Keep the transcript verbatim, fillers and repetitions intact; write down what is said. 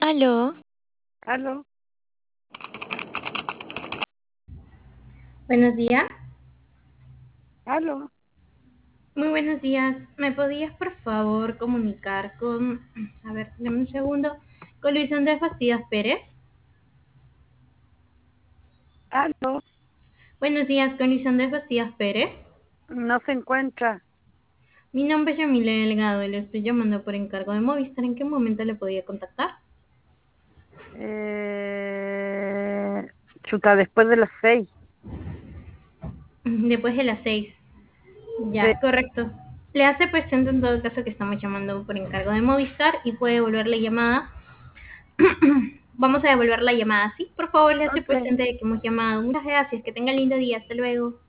Aló, Aló, Buenos días, aló. muy buenos días. ¿Me podías por favor comunicar con, a ver, dame un segundo, con Luis Andrés Bastidas Pérez? Aló, Buenos días, con Luis Andrés Bastidas Pérez. no se encuentra. Mi nombre es Yamile Delgado y le estoy llamando por encargo de Movistar. ¿En qué momento le podía contactar? Eh, chuta, después de las seis. Después de las seis. Sí, Ya, correcto. Le hace presente en todo caso que estamos llamando por encargo de Movistar y puede devolver la llamada. Vamos a devolver la llamada, ¿sí? Por favor, le hace ok. presente de que hemos llamado. Muchas gracias, que tenga lindo día. Hasta luego.